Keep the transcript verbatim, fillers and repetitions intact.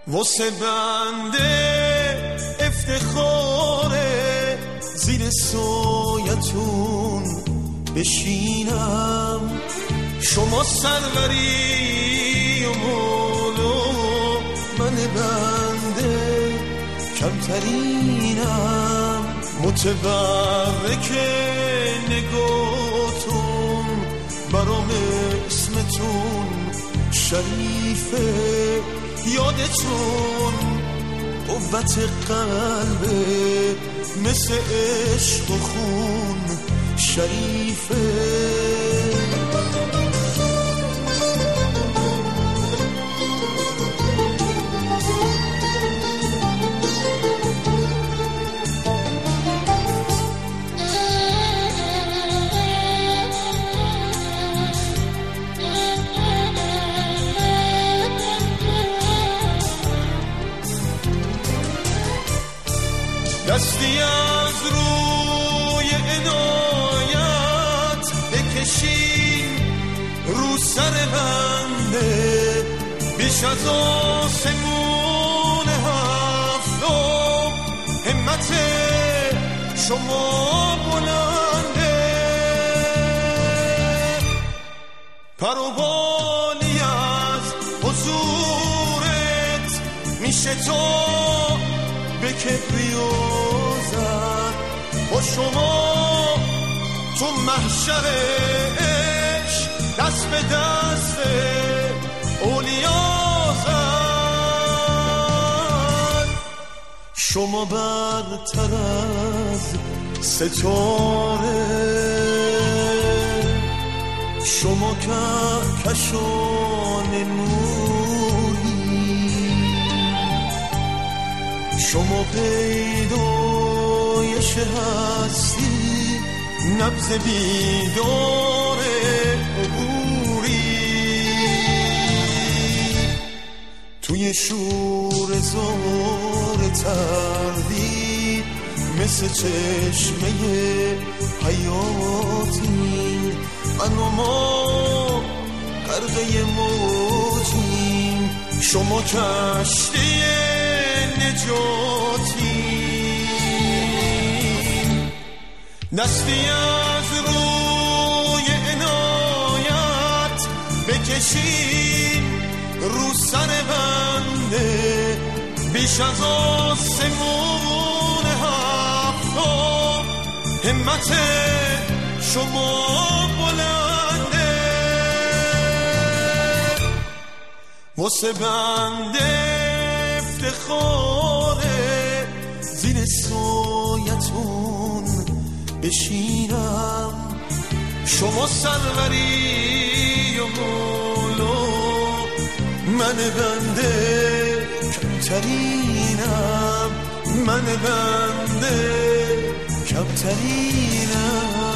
واسه بنده افتخاره زیر سایتون بشینم. شما سروری و مولا، من بنده کمترینم. متبرک نگاتون برام اسمتون شریفه. یادتون قوت قلبه مثل عشق و خون شریفه. دستی از روی عنایت بکشین رو سر بنده، بیش از آسمون هفتم همت شما بلنده. پروبالی از حضورت میشه تا به کبریوزن با شما تو محشر عشق دست به دست اولیازن. شما برتر از ستاره، شما کهکشان نوری، شما پیدایش هستی، نبض بیدار عبوری. توی شور زار تردید مثل چشمه حیاتی، من و ما غرقه موجیم، شما کشتی نجاتی. دستی از روی عنایت بکشین رو سر بنده، بیش از آسمون هفتم همت شما بلنده. واسه بنده افتخاره زیر سایتون بشینم. شما سروری و مولا، من بنده کمترینم، من بنده کمترینم.